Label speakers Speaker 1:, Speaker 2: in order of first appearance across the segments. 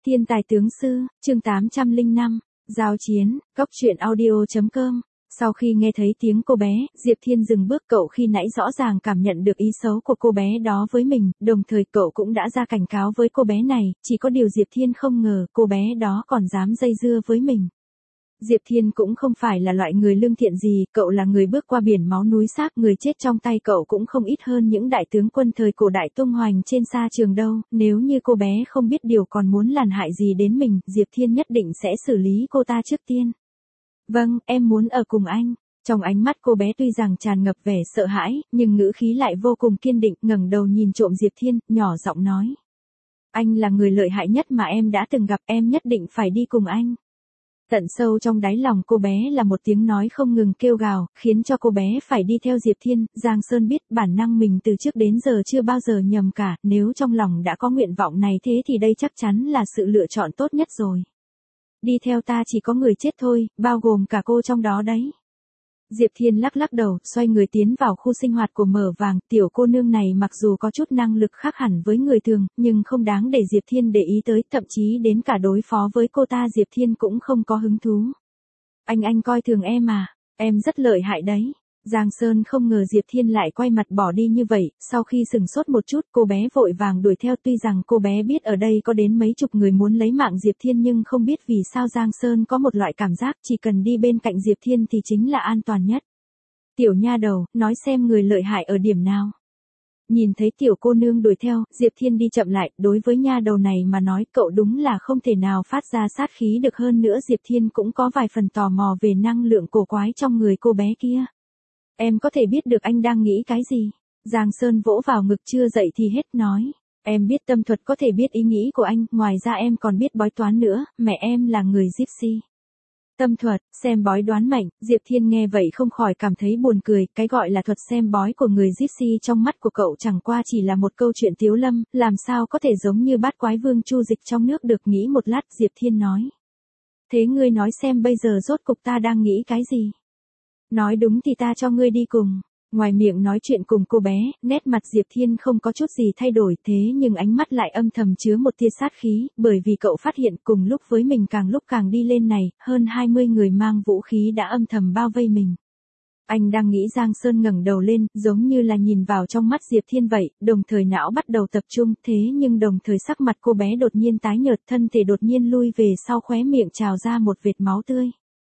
Speaker 1: Thiên tài tướng sư, chương 805, giao chiến, góc truyện audio.com. Sau khi nghe thấy tiếng cô bé, Diệp Thiên dừng bước, cậu khi nãy rõ ràng cảm nhận được ý xấu của cô bé đó với mình, đồng thời cậu cũng đã ra cảnh cáo với cô bé này, chỉ có điều Diệp Thiên không ngờ cô bé đó còn dám dây dưa với mình. Diệp Thiên cũng không phải là loại người lương thiện gì, cậu là người bước qua biển máu núi xác, người chết trong tay cậu cũng không ít hơn những đại tướng quân thời cổ đại tung hoành trên sa trường đâu, nếu như cô bé không biết điều còn muốn làm hại gì đến mình, Diệp Thiên nhất định sẽ xử lý cô ta trước tiên. Vâng, em muốn ở cùng anh. Trong ánh mắt cô bé tuy rằng tràn ngập vẻ sợ hãi, nhưng ngữ khí lại vô cùng kiên định, ngẩng đầu nhìn trộm Diệp Thiên, nhỏ giọng nói. Anh là người lợi hại nhất mà em đã từng gặp, em nhất định phải đi cùng anh. Tận sâu trong đáy lòng cô bé là một tiếng nói không ngừng kêu gào, khiến cho cô bé phải đi theo Diệp Thiên. Giang Sơn biết bản năng mình từ trước đến giờ chưa bao giờ nhầm cả, nếu trong lòng đã có nguyện vọng này thế thì đây chắc chắn là sự lựa chọn tốt nhất rồi. Đi theo ta chỉ có người chết thôi, bao gồm cả cô trong đó đấy. Diệp Thiên lắc lắc đầu, xoay người tiến vào khu sinh hoạt của Mở Vàng. Tiểu cô nương này mặc dù có chút năng lực khác hẳn với người thường, nhưng không đáng để Diệp Thiên để ý tới, thậm chí đến cả đối phó với cô ta Diệp Thiên cũng không có hứng thú. Anh coi thường em à, em rất lợi hại đấy. Giang Sơn không ngờ Diệp Thiên lại quay mặt bỏ đi như vậy, sau khi sừng sốt một chút cô bé vội vàng đuổi theo, tuy rằng cô bé biết ở đây có đến mấy chục người muốn lấy mạng Diệp Thiên nhưng không biết vì sao Giang Sơn có một loại cảm giác chỉ cần đi bên cạnh Diệp Thiên thì chính là an toàn nhất. Tiểu nha đầu, nói xem người lợi hại ở điểm nào. Nhìn thấy tiểu cô nương đuổi theo, Diệp Thiên đi chậm lại, đối với nha đầu này mà nói cậu đúng là không thể nào phát ra sát khí được, hơn nữa Diệp Thiên cũng có vài phần tò mò về năng lượng cổ quái trong người cô bé kia. Em có thể biết được anh đang nghĩ cái gì? Giang Sơn vỗ vào ngực chưa dậy thì hết nói. Em biết tâm thuật có thể biết ý nghĩ của anh, ngoài ra em còn biết bói toán nữa, mẹ em là người Gypsy. Tâm thuật, xem bói đoán mệnh, Diệp Thiên nghe vậy không khỏi cảm thấy buồn cười, cái gọi là thuật xem bói của người Gypsy trong mắt của cậu chẳng qua chỉ là một câu chuyện tiếu lâm, làm sao có thể giống như bát quái vương Chu Dịch trong nước được. Nghĩ một lát Diệp Thiên nói. Thế ngươi nói xem bây giờ rốt cục ta đang nghĩ cái gì? Nói đúng thì ta cho ngươi đi cùng. Ngoài miệng nói chuyện cùng cô bé, nét mặt Diệp Thiên không có chút gì thay đổi, thế nhưng ánh mắt lại âm thầm chứa một tia sát khí, bởi vì cậu phát hiện cùng lúc với mình càng lúc càng đi lên này, hơn 20 người mang vũ khí đã âm thầm bao vây mình. Anh đang nghĩ. Giang Sơn ngẩng đầu lên, giống như là nhìn vào trong mắt Diệp Thiên vậy, đồng thời não bắt đầu tập trung, thế nhưng đồng thời sắc mặt cô bé đột nhiên tái nhợt, thân thể đột nhiên lui về sau, khóe miệng trào ra một vệt máu tươi.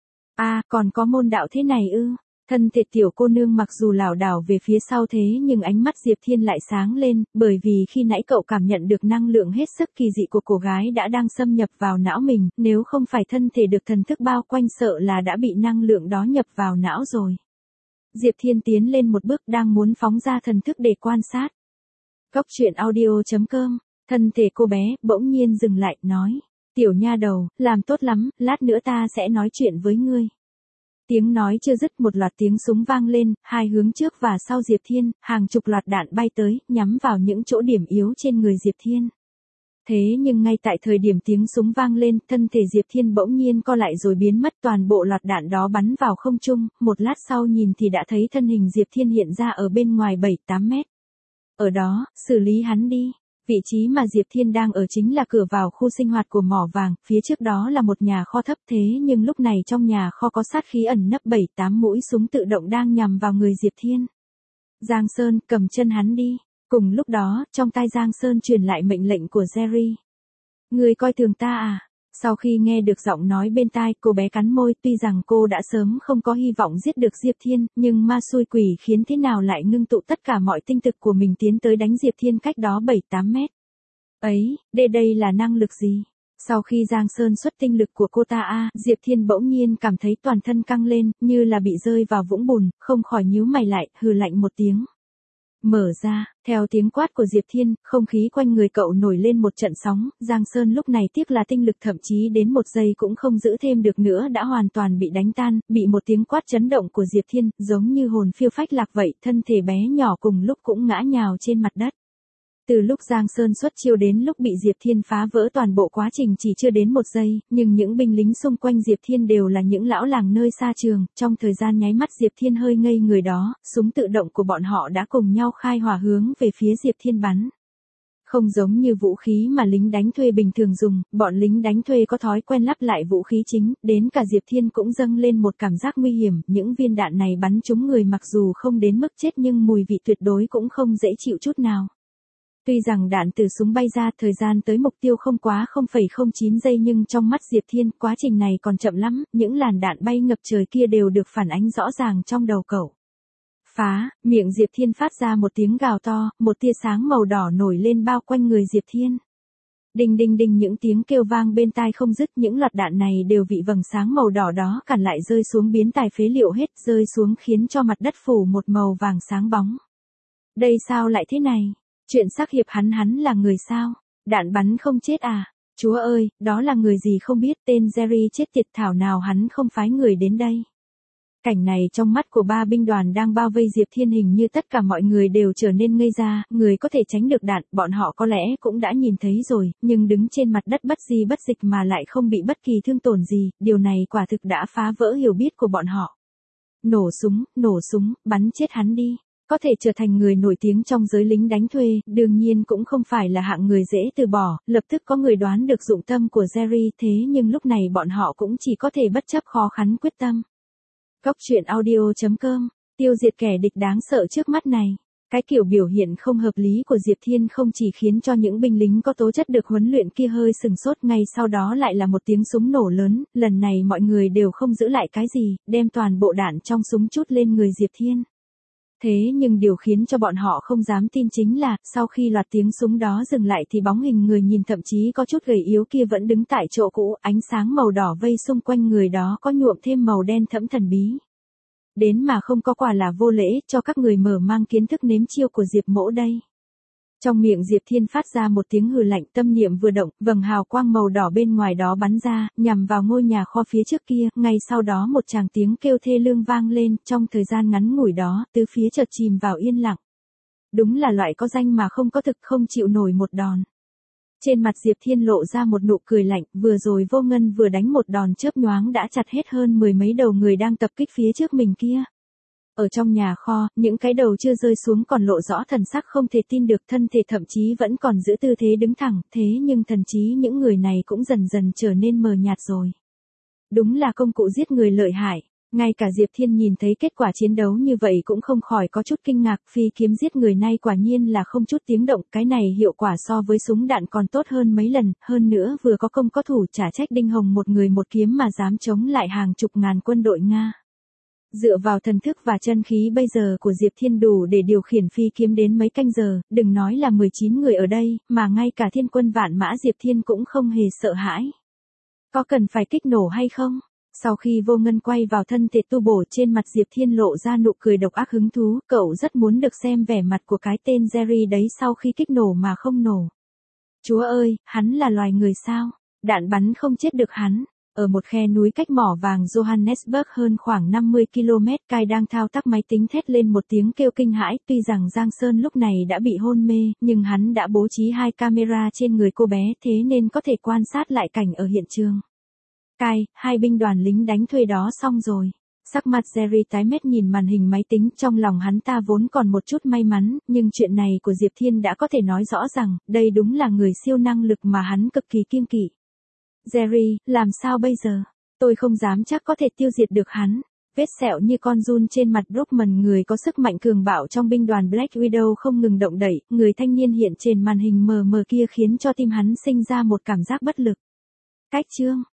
Speaker 1: Còn có môn đạo thế này ư? Thân thể tiểu cô nương mặc dù lảo đảo về phía sau thế nhưng ánh mắt Diệp Thiên lại sáng lên, bởi vì khi nãy cậu cảm nhận được năng lượng hết sức kỳ dị của cô gái đã đang xâm nhập vào não mình, nếu không phải thân thể được thần thức bao quanh sợ là đã bị năng lượng đó nhập vào não rồi. Diệp Thiên tiến lên một bước đang muốn phóng ra thần thức để quan sát. Góc truyện audio.com, thân thể cô bé bỗng nhiên dừng lại, nói. Tiểu nha đầu, làm tốt lắm, lát nữa ta sẽ nói chuyện với ngươi. Tiếng nói chưa dứt một loạt tiếng súng vang lên, hai hướng trước và sau Diệp Thiên, hàng chục loạt đạn bay tới, nhắm vào những chỗ điểm yếu trên người Diệp Thiên. Thế nhưng ngay tại thời điểm tiếng súng vang lên, thân thể Diệp Thiên bỗng nhiên co lại rồi biến mất, toàn bộ loạt đạn đó bắn vào không trung, một lát sau nhìn thì đã thấy thân hình Diệp Thiên hiện ra ở bên ngoài 7-8 mét. Ở đó, xử lý hắn đi. Vị trí mà Diệp Thiên đang ở chính là cửa vào khu sinh hoạt của Mỏ Vàng, phía trước đó là một nhà kho thấp, thế nhưng lúc này trong nhà kho có sát khí ẩn nấp, 7-8 mũi súng tự động đang nhằm vào người Diệp Thiên. Giang Sơn, cầm chân hắn đi. Cùng lúc đó, trong tai Giang Sơn truyền lại mệnh lệnh của Jerry. Người coi thường ta à? Sau khi nghe được giọng nói bên tai, cô bé cắn môi, tuy rằng cô đã sớm không có hy vọng giết được Diệp Thiên, nhưng ma xui quỷ khiến thế nào lại ngưng tụ tất cả mọi tinh lực của mình tiến tới đánh Diệp Thiên cách đó 7-8 mét. Ấy, đây là năng lực gì? Sau khi Giang Sơn xuất tinh lực của cô ta Diệp Thiên bỗng nhiên cảm thấy toàn thân căng lên, như là bị rơi vào vũng bùn, không khỏi nhíu mày lại, hừ lạnh một tiếng. Mở ra, theo tiếng quát của Diệp Thiên, không khí quanh người cậu nổi lên một trận sóng, Giang Sơn lúc này tiếc là tinh lực thậm chí đến một giây cũng không giữ thêm được nữa đã hoàn toàn bị đánh tan, bị một tiếng quát chấn động của Diệp Thiên, giống như hồn phiêu phách lạc vậy, thân thể bé nhỏ cùng lúc cũng ngã nhào trên mặt đất. Từ lúc Giang Sơn xuất chiêu đến lúc bị Diệp Thiên phá vỡ toàn bộ quá trình chỉ chưa đến một giây, nhưng những binh lính xung quanh Diệp Thiên đều là những lão làng nơi xa trường, trong thời gian nháy mắt Diệp Thiên hơi ngây người đó, súng tự động của bọn họ đã cùng nhau khai hỏa hướng về phía Diệp Thiên bắn. Không giống như vũ khí mà lính đánh thuê bình thường dùng, bọn lính đánh thuê có thói quen lắp lại vũ khí chính, đến cả Diệp Thiên cũng dâng lên một cảm giác nguy hiểm, những viên đạn này bắn trúng người mặc dù không đến mức chết nhưng mùi vị tuyệt đối cũng không dễ chịu chút nào. Tuy rằng đạn từ súng bay ra, thời gian tới mục tiêu không quá 0,09 giây nhưng trong mắt Diệp Thiên, quá trình này còn chậm lắm, những làn đạn bay ngập trời kia đều được phản ánh rõ ràng trong đầu cậu. Phá, miệng Diệp Thiên phát ra một tiếng gào to, một tia sáng màu đỏ nổi lên bao quanh người Diệp Thiên. Đinh đinh đinh, những tiếng kêu vang bên tai không dứt, những loạt đạn này đều bị vầng sáng màu đỏ đó cản lại rơi xuống biến tài phế liệu hết, rơi xuống khiến cho mặt đất phủ một màu vàng sáng bóng. Đây sao lại thế này? Chuyện sắc hiệp hắn là người sao? Đạn bắn không chết à? Chúa ơi, đó là người gì không biết, tên Jerry chết tiệt, thảo nào hắn không phái người đến đây. Cảnh này trong mắt của ba binh đoàn đang bao vây Diệp Thiên, hình như tất cả mọi người đều trở nên ngây ra, người có thể tránh được đạn, bọn họ có lẽ cũng đã nhìn thấy rồi, nhưng đứng trên mặt đất bất di bất dịch mà lại không bị bất kỳ thương tổn gì, điều này quả thực đã phá vỡ hiểu biết của bọn họ. Nổ súng, bắn chết hắn đi. Có thể trở thành người nổi tiếng trong giới lính đánh thuê, đương nhiên cũng không phải là hạng người dễ từ bỏ, lập tức có người đoán được dụng tâm của Jerry, thế nhưng lúc này bọn họ cũng chỉ có thể bất chấp khó khăn quyết tâm. Góc truyện audio.com, tiêu diệt kẻ địch đáng sợ trước mắt này. Cái kiểu biểu hiện không hợp lý của Diệp Thiên không chỉ khiến cho những binh lính có tố chất được huấn luyện kia hơi sừng sốt, ngay sau đó lại là một tiếng súng nổ lớn, lần này mọi người đều không giữ lại cái gì, đem toàn bộ đạn trong súng trút lên người Diệp Thiên. Thế nhưng điều khiến cho bọn họ không dám tin chính là, sau khi loạt tiếng súng đó dừng lại thì bóng hình người nhìn thậm chí có chút gầy yếu kia vẫn đứng tại chỗ cũ, ánh sáng màu đỏ vây xung quanh người đó có nhuộm thêm màu đen thẫm thần bí. Đến mà không có quả là vô lễ, cho các người mở mang kiến thức nếm chiêu của Diệp mỗ đây. Trong miệng Diệp Thiên phát ra một tiếng hừ lạnh, tâm niệm vừa động, vầng hào quang màu đỏ bên ngoài đó bắn ra, nhằm vào ngôi nhà kho phía trước kia, ngay sau đó một tràng tiếng kêu thê lương vang lên, trong thời gian ngắn ngủi đó, tứ phía chợt chìm vào yên lặng. Đúng là loại có danh mà không có thực, không chịu nổi một đòn. Trên mặt Diệp Thiên lộ ra một nụ cười lạnh, vừa rồi Vô Ngân vừa đánh một đòn chớp nhoáng đã chặt hết hơn 10 mấy đầu người đang tập kích phía trước mình kia. Ở trong nhà kho, những cái đầu chưa rơi xuống còn lộ rõ thần sắc không thể tin được, thân thể thậm chí vẫn còn giữ tư thế đứng thẳng, thế nhưng thần trí những người này cũng dần dần trở nên mờ nhạt rồi. Đúng là công cụ giết người lợi hại. Ngay cả Diệp Thiên nhìn thấy kết quả chiến đấu như vậy cũng không khỏi có chút kinh ngạc, phi kiếm giết người này quả nhiên là không chút tiếng động, cái này hiệu quả so với súng đạn còn tốt hơn mấy lần, hơn nữa vừa có công có thủ, chả trách Đinh Hồng một người một kiếm mà dám chống lại hàng chục ngàn quân đội Nga. Dựa vào thần thức và chân khí bây giờ của Diệp Thiên đủ để điều khiển phi kiếm đến mấy canh giờ, đừng nói là 19 người ở đây, mà ngay cả thiên quân vạn mã Diệp Thiên cũng không hề sợ hãi. Có cần phải kích nổ hay không? Sau khi Vô Ngân quay vào thân thể tu bổ, trên mặt Diệp Thiên lộ ra nụ cười độc ác hứng thú, cậu rất muốn được xem vẻ mặt của cái tên Jerry đấy sau khi kích nổ mà không nổ. Chúa ơi, hắn là loài người sao? Đạn bắn không chết được hắn. Ở một khe núi cách mỏ vàng Johannesburg hơn khoảng 50 km, Kai đang thao tác máy tính thét lên một tiếng kêu kinh hãi, tuy rằng Giang Sơn lúc này đã bị hôn mê, nhưng hắn đã bố trí 2 camera trên người cô bé, thế nên có thể quan sát lại cảnh ở hiện trường. Kai, 2 binh đoàn lính đánh thuê đó xong rồi. Sắc mặt Jerry tái mét nhìn màn hình máy tính, trong lòng hắn ta vốn còn một chút may mắn, nhưng chuyện này của Diệp Thiên đã có thể nói rõ rằng, đây đúng là người siêu năng lực mà hắn cực kỳ kiêng kỵ. Jerry, làm sao bây giờ? Tôi không dám chắc có thể tiêu diệt được hắn. Vết sẹo như con giun trên mặt Brockman, người có sức mạnh cường bạo trong binh đoàn Black Widow không ngừng động đẩy, người thanh niên hiện trên màn hình mờ mờ kia khiến cho tim hắn sinh ra một cảm giác bất lực. Cách chương